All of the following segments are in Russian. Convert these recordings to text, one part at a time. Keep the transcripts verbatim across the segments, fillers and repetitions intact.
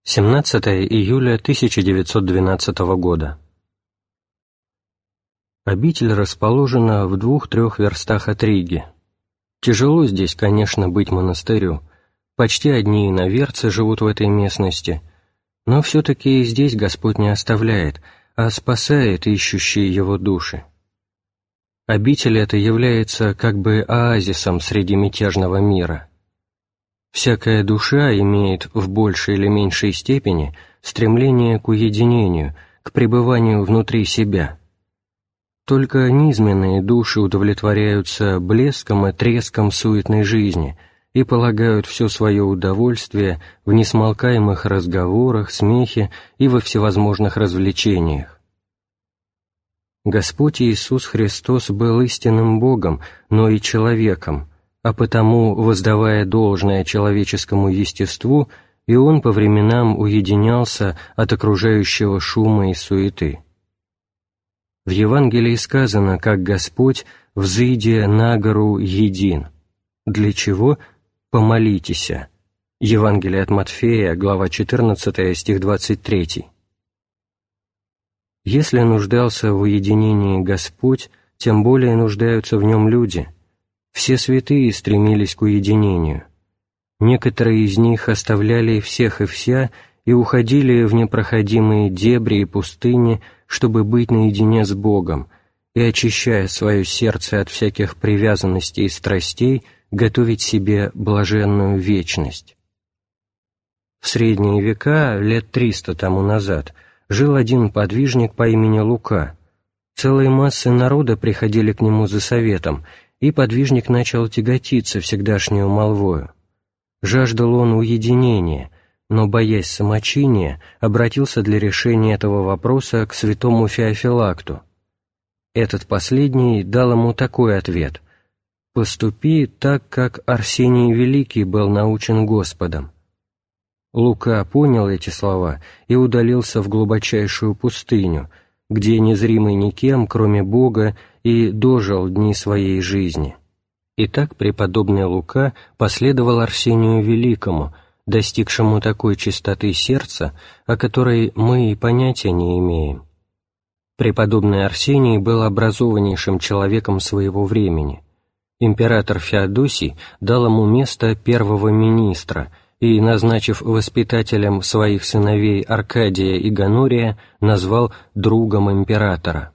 семнадцатое июля тысяча девятьсот двенадцатого года. Обитель расположена в двух-трех верстах от Риги. Тяжело здесь, конечно, быть монастырю. Почти одни иноверцы живут в этой местности, но все-таки и здесь Господь не оставляет, а спасает ищущие Его души. Обитель эта является как бы оазисом среди мятежного мира. Всякая душа имеет в большей или меньшей степени стремление к уединению, к пребыванию внутри себя. Только низменные души удовлетворяются блеском и треском суетной жизни и полагают все свое удовольствие в несмолкаемых разговорах, смехе и во всевозможных развлечениях. Господь Иисус Христос был истинным Богом, но и человеком, а потому, воздавая должное человеческому естеству, и Он по временам уединялся от окружающего шума и суеты. В Евангелии сказано, как Господь, взыдя на гору, един. Для чего? Помолитесь. Евангелие от Матфея, глава четырнадцатая, стих двадцать третий. Если нуждался в уединении Господь, тем более нуждаются в нем люди. Все святые стремились к уединению. Некоторые из них оставляли всех и вся и уходили в непроходимые дебри и пустыни, чтобы быть наедине с Богом, и, очищая свое сердце от всяких привязанностей и страстей, готовить себе блаженную вечность. В средние века, лет триста тому назад, жил один подвижник по имени Лука. Целые массы народа приходили к нему за советом, и подвижник начал тяготиться всегдашнею молвою. Жаждал он уединения, но, боясь самочиния, обратился для решения этого вопроса к святому Феофилакту. Этот последний дал ему такой ответ: «Поступи так, как Арсений Великий был научен Господом». Лука понял эти слова и удалился в глубочайшую пустыню, где незримый никем, кроме Бога, и дожил дни своей жизни. Итак, преподобный Лука последовал Арсению Великому, достигшему такой чистоты сердца, о которой мы и понятия не имеем. Преподобный Арсений был образованнейшим человеком своего времени. Император Феодосий дал ему место первого министра и, назначив воспитателем своих сыновей Аркадия и Гонория, назвал другом императора.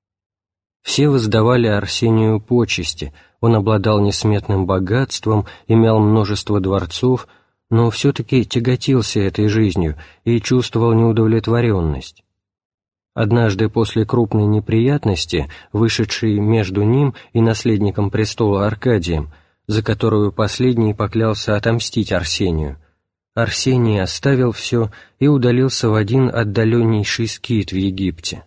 Все воздавали Арсению почести, он обладал несметным богатством, имел множество дворцов, но все-таки тяготился этой жизнью и чувствовал неудовлетворенность. Однажды после крупной неприятности, вышедшей между ним и наследником престола Аркадием, за которую последний поклялся отомстить Арсению, Арсений оставил все и удалился в один отдаленнейший скит в Египте.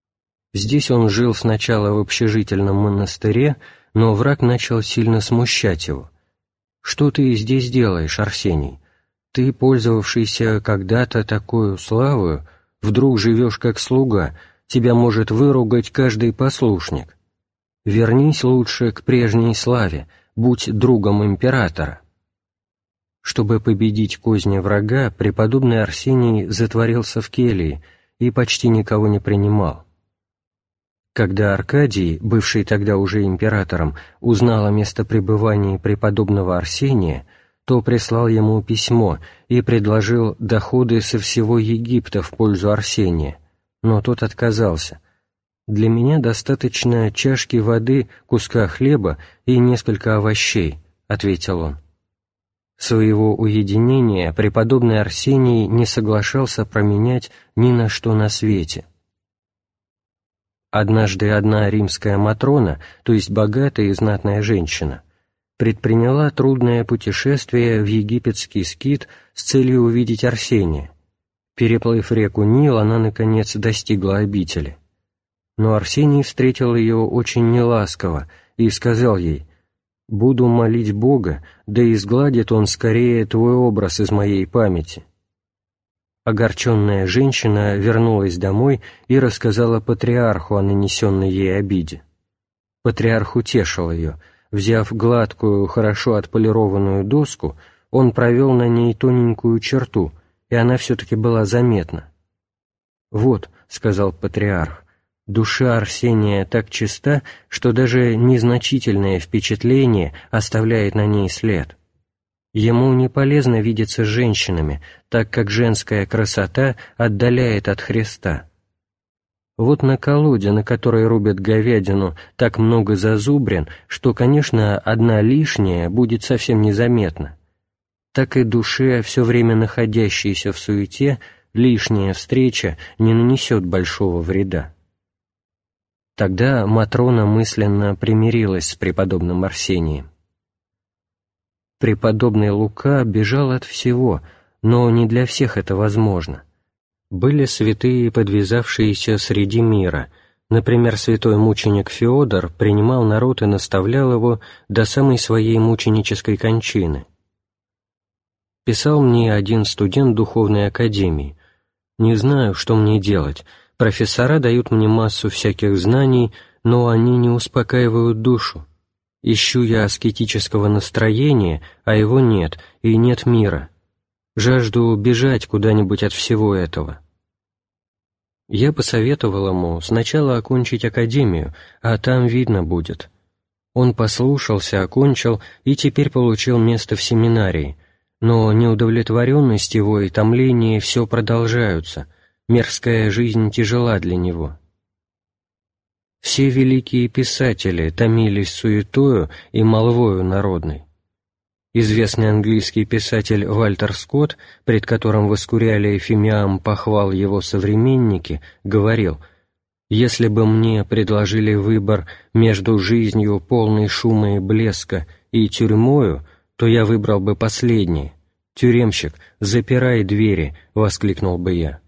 Здесь он жил сначала в общежительном монастыре, но враг начал сильно смущать его. «Что ты здесь делаешь, Арсений? Ты, пользовавшийся когда-то такою славою, вдруг живешь как слуга, тебя может выругать каждый послушник. Вернись лучше к прежней славе, будь другом императора». Чтобы победить козни врага, преподобный Арсений затворился в келье и почти никого не принимал. Когда Аркадий, бывший тогда уже императором, узнал о местопребывании преподобного Арсения, то прислал ему письмо и предложил доходы со всего Египта в пользу Арсения, но тот отказался. «Для меня достаточно чашки воды, куска хлеба и несколько овощей», — ответил он. Своего уединения преподобный Арсений не соглашался променять ни на что на свете. Однажды одна римская матрона, то есть богатая и знатная женщина, предприняла трудное путешествие в египетский скит с целью увидеть Арсения. Переплыв реку Нил, она, наконец, достигла обители. Но Арсений встретил ее очень неласково и сказал ей: «Буду молить Бога, да изгладит Он скорее твой образ из моей памяти». Огорченная женщина вернулась домой и рассказала патриарху о нанесенной ей обиде. Патриарх утешил ее. Взяв гладкую, хорошо отполированную доску, он провел на ней тоненькую черту и она все-таки была заметна. «Вот», — сказал патриарх, — «душа Арсения так чиста, что даже незначительное впечатление оставляет на ней след. Ему не полезно видеться с женщинами, так как женская красота отдаляет от Христа. Вот на колоде, на которой рубят говядину, так много зазубрин, что, конечно, одна лишняя будет совсем незаметна. Так и душе, все время находящейся в суете, лишняя встреча не нанесет большого вреда». Тогда Матрона мысленно примирилась с преподобным Арсением. Преподобный Лука бежал от всего, но не для всех это возможно. Были святые, подвязавшиеся среди мира. Например, святой мученик Феодор принимал народ и наставлял его до самой своей мученической кончины. Писал мне один студент духовной академии: «Не знаю, что мне делать. Профессора дают мне массу всяких знаний, но они не успокаивают душу. Ищу я аскетического настроения, а его нет, и нет мира. Жажду бежать куда-нибудь от всего этого». Я посоветовал ему сначала окончить академию, а там видно будет. Он послушался, окончил и теперь получил место в семинарии, но неудовлетворенность его и томление все продолжаются, мирская жизнь тяжела для него. Все великие писатели томились суетою и молвою народной. Известный английский писатель Вальтер Скотт, пред которым воскуряли эфемиам похвал его современники, говорил: «Если бы мне предложили выбор между жизнью, полной шума и блеска, и тюрьмою, то я выбрал бы последнее. Тюремщик, запирай двери!» — воскликнул бы я.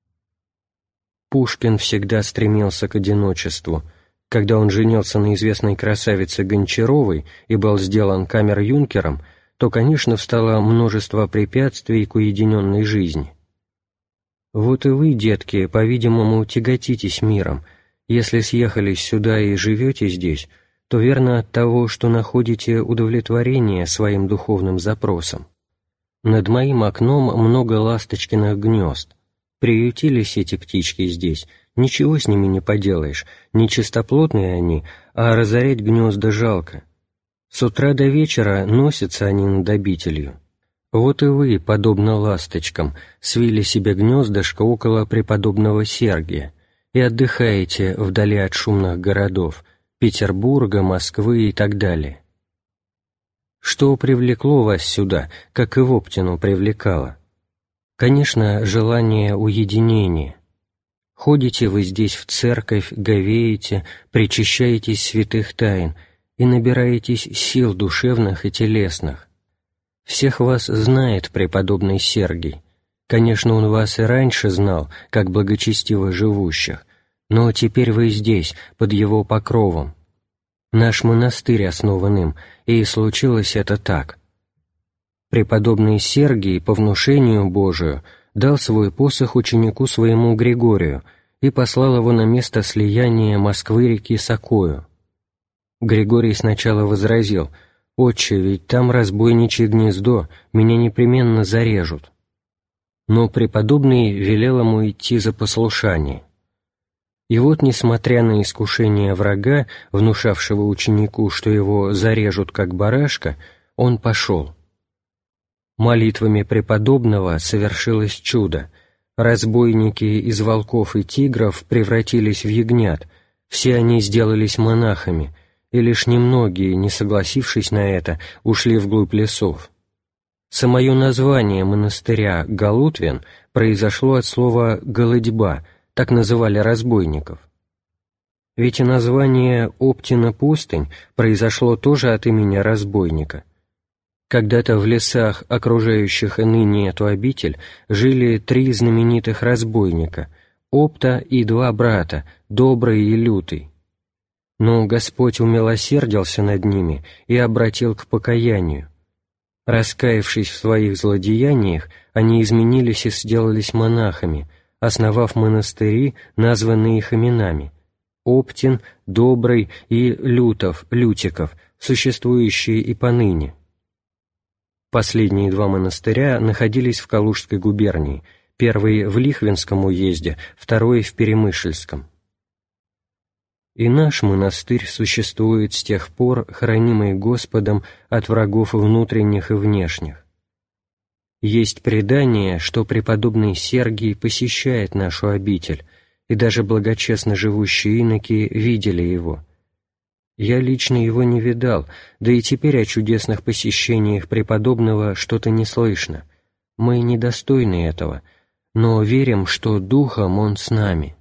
Пушкин всегда стремился к одиночеству. Когда он женился на известной красавице Гончаровой и был сделан камер-юнкером, то, конечно, встало множество препятствий к уединенной жизни. Вот и вы, детки, по-видимому, тяготитесь миром. Если съехались сюда и живете здесь, то верно от того, что находите удовлетворение своим духовным запросам. Над моим окном много ласточкиных гнезд. Приютились эти птички здесь, ничего с ними не поделаешь, не чистоплотные они, а разорять гнезда жалко. С утра до вечера носятся они над обителью. Вот и вы, подобно ласточкам, свили себе гнездышко около преподобного Сергия и отдыхаете вдали от шумных городов Петербурга, Москвы и так далее. Что привлекло вас сюда, как и в Оптину привлекало? Конечно, желание уединения. Ходите вы здесь в церковь, говеете, причащаетесь святых тайн и набираетесь сил душевных и телесных. Всех вас знает преподобный Сергий. Конечно, он вас и раньше знал, как благочестиво живущих, но теперь вы здесь, под его покровом. Наш монастырь основан им, и случилось это так. Преподобный Сергий по внушению Божию дал свой посох ученику своему Григорию и послал его на место слияния Москвы-реки с Окою. Григорий сначала возразил: «Отче, ведь там разбойничье гнездо, меня непременно зарежут». Но преподобный велел ему идти за послушание. И вот, несмотря на искушение врага, внушавшего ученику, что его зарежут как барашка, он пошел. Молитвами преподобного совершилось чудо. Разбойники из волков и тигров превратились в ягнят, все они сделались монахами, и лишь немногие, не согласившись на это, ушли вглубь лесов. Самое название монастыря Галутвин произошло от слова «голодьба», так называли разбойников. Ведь и название Оптина пустынь произошло тоже от имени разбойника. Когда-то в лесах, окружающих и ныне эту обитель, жили три знаменитых разбойника — Опта и два брата, Добрый и Лютый. Но Господь умилосердился над ними и обратил к покаянию. Раскаявшись в своих злодеяниях, они изменились и сделались монахами, основав монастыри, названные их именами — Оптин, Добрый и Лютов, Лютиков, существующие и поныне. Последние два монастыря находились в Калужской губернии, первый в Лихвинском уезде, второй в Перемышльском. И наш монастырь существует с тех пор, хранимый Господом от врагов внутренних и внешних. Есть предание, что преподобный Сергий посещает нашу обитель, и даже благочестно живущие иноки видели его. Я лично его не видал, да и теперь о чудесных посещениях преподобного что-то не слышно. Мы недостойны этого, но верим, что духом он с нами.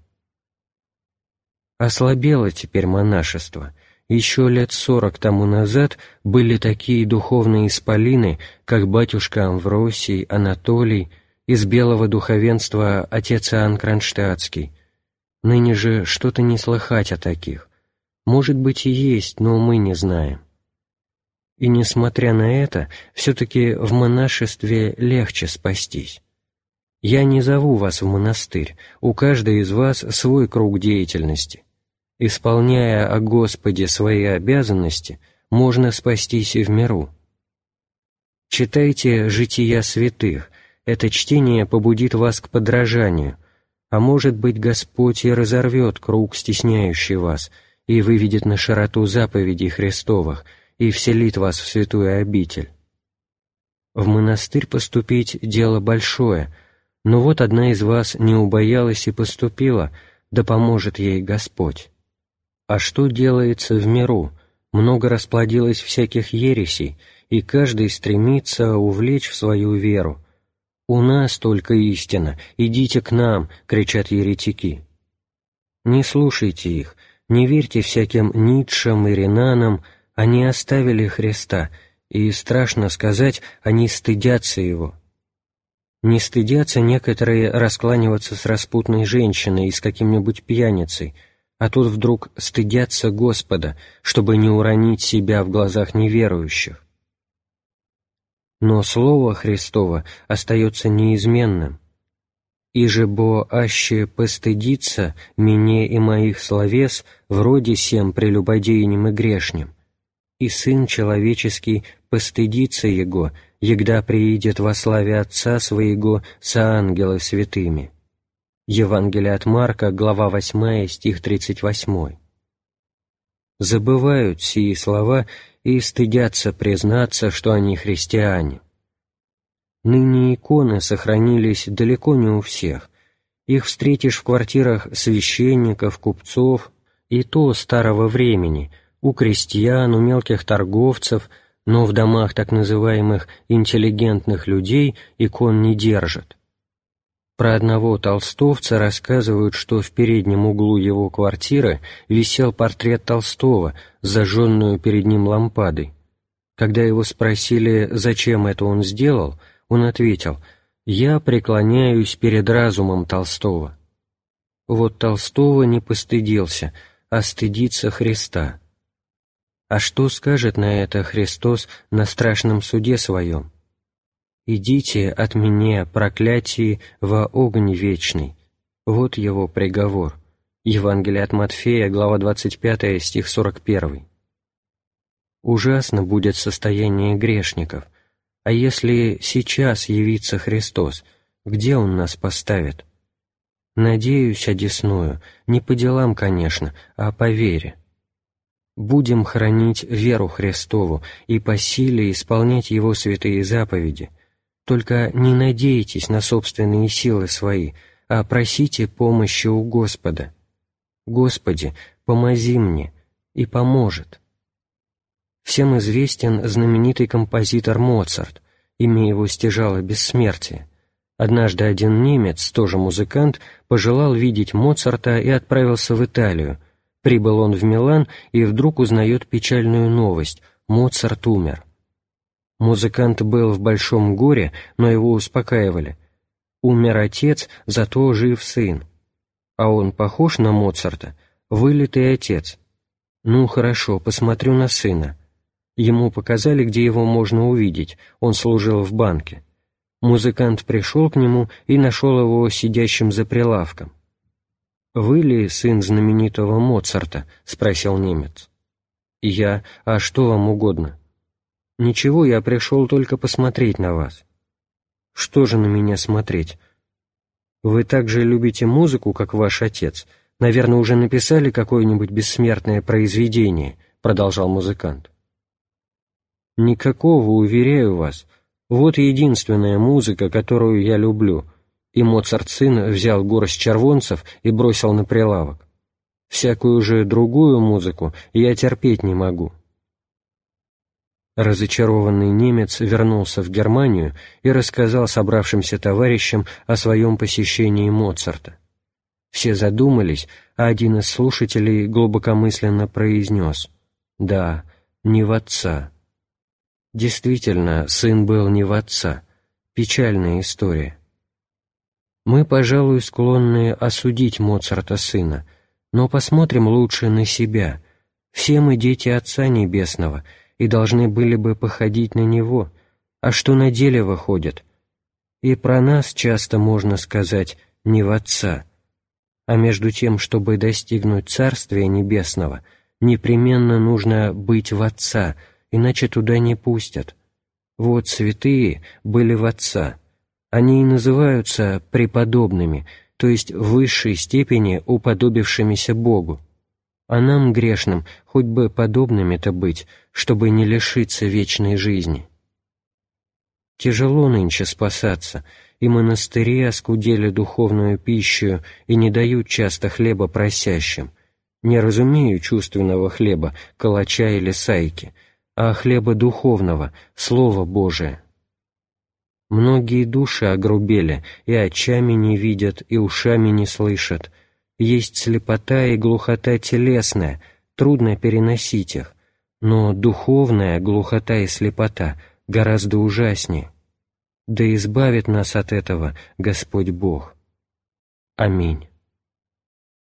Ослабело теперь монашество. Еще лет сорок тому назад были такие духовные исполины, как батюшка Амвросий, Анатолий, из белого духовенства отец Иоанн Кронштадтский. Ныне же что-то не слыхать о таких. Может быть и есть, но мы не знаем. И несмотря на это, все-таки в монашестве легче спастись. Я не зову вас в монастырь, у каждой из вас свой круг деятельности. Исполняя о Господе свои обязанности, можно спастись и в миру. Читайте «Жития святых», это чтение побудит вас к подражанию, а может быть Господь и разорвет круг, стесняющий вас, и выведет на широту заповедей Христовых, и вселит вас в святую обитель. В монастырь поступить — дело большое, но вот одна из вас не убоялась и поступила, да поможет ей Господь. А что делается в миру? Много расплодилось всяких ересей, и каждый стремится увлечь в свою веру. «У нас только истина, идите к нам!» — кричат еретики. Не слушайте их, не верьте всяким Ницшам и Ренанам, они оставили Христа, и, страшно сказать, они стыдятся Его. Не стыдятся некоторые раскланиваться с распутной женщиной и с каким-нибудь пьяницей, а тут вдруг стыдятся Господа, чтобы не уронить себя в глазах неверующих. Но Слово Христово остается неизменным. «Иже бо аще постыдится мне и моих словес вроде сем прелюбодейним и грешним, и Сын Человеческий постыдится Его, егда приидет во славе Отца Своего со ангелы святыми». Евангелие от Марка, глава восьмая, стих тридцать восьмой. Забывают сии слова и стыдятся признаться, что они христиане. Ныне иконы сохранились далеко не у всех. Их встретишь в квартирах священников, купцов, и то старого времени, у крестьян, у мелких торговцев, но в домах так называемых интеллигентных людей икон не держат. Про одного толстовца рассказывают, что в переднем углу его квартиры висел портрет Толстого с зажженную перед ним лампадой. Когда его спросили, зачем это он сделал, он ответил: «Я преклоняюсь перед разумом Толстого». Вот Толстого не постыдился, а стыдится Христа. А что скажет на это Христос на страшном суде своем? «Идите от меня, проклятие, во огонь вечный». Вот его приговор. Евангелие от Матфея, глава двадцать пятая, стих сорок первый. Ужасно будет состояние грешников. А если сейчас явится Христос, где Он нас поставит? Надеюсь одесную, не по делам, конечно, а по вере. Будем хранить веру Христову и по силе исполнять Его святые заповеди. Только не надейтесь на собственные силы свои, а просите помощи у Господа. Господи, помози мне, и поможет. Всем известен знаменитый композитор Моцарт, имя его стяжало бессмертие. Однажды один немец, тоже музыкант, пожелал видеть Моцарта и отправился в Италию. Прибыл он в Милан и вдруг узнает печальную новость — Моцарт умер. Музыкант был в большом горе, но его успокаивали. Умер отец, зато жив сын. А он похож на Моцарта? Вылитый отец. Ну, хорошо, посмотрю на сына. Ему показали, где его можно увидеть, он служил в банке. Музыкант пришел к нему и нашел его сидящим за прилавком. «Вы ли сын знаменитого Моцарта?» — спросил немец. «Я. А что вам угодно?» «Ничего, я пришел только посмотреть на вас». «Что же на меня смотреть? Вы так же любите музыку, как ваш отец. Наверное, уже написали какое-нибудь бессмертное произведение», — продолжал музыкант. «Никакого, уверяю вас. Вот единственная музыка, которую я люблю». И Моцарт сын взял горсть червонцев и бросил на прилавок. «Всякую же другую музыку я терпеть не могу». Разочарованный немец вернулся в Германию и рассказал собравшимся товарищам о своем посещении Моцарта. Все задумались, а один из слушателей глубокомысленно произнес: «Да, не в отца». Действительно, сын был не в отца. Печальная история. Мы, пожалуй, склонны осудить Моцарта сына, но посмотрим лучше на себя. Все мы дети Отца Небесного и должны были бы походить на Него, а что на деле выходит? И про нас часто можно сказать «не в Отца», а между тем, чтобы достигнуть Царствия Небесного, непременно нужно быть в Отца, иначе туда не пустят. Вот святые были в Отца. Они и называются преподобными, то есть в высшей степени уподобившимися Богу. А нам, грешным, хоть бы подобными-то быть, чтобы не лишиться вечной жизни. Тяжело нынче спасаться, и монастыри оскудели духовную пищу и не дают часто хлеба просящим. Не разумею чувственного хлеба, калача или сайки, а хлеба духовного, Слова Божия. Многие души огрубели, и очами не видят, и ушами не слышат. Есть слепота и глухота телесная, трудно переносить их, но духовная глухота и слепота гораздо ужаснее. Да избавит нас от этого Господь Бог. Аминь.